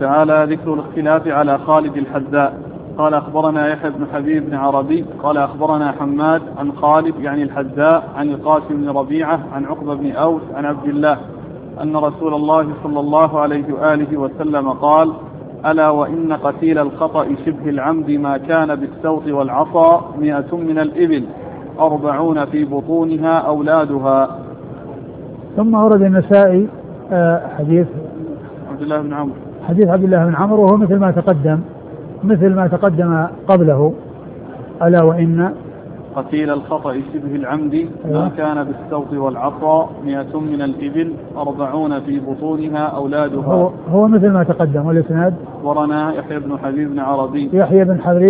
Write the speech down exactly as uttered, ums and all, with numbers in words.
تعالى ذكر الاختلاف على خالد الحذاء. قال أخبرنا يحيى بن حبيب بن عربي قال أخبرنا حماد عن خالد يعني الحذاء عن القاسم بن ربيعة عن عقبة بن أوس عن عبد الله أن رسول الله صلى الله عليه وآله وسلم قال: ألا وإن قتيل الخطأ شبه العمد ما كان بالسوط والعصا مئة من الإبل أربعون في بطونها أولادها. ثم ورد النسائي حديث عبد الله بن عمرو حديث عبد الله بن عمرو وهو مثل ما تقدم مثل ما تقدم قبله. ألا وإن قتيل الخطأ شبه العمد ما كان بالسوط والعصا مئة من الإبل أربعون في بطونها أولادها. هو, هو مثل ما تقدم. والإسناد ورنا يحيى بن حبيب بن عربي يحيى بن حبيب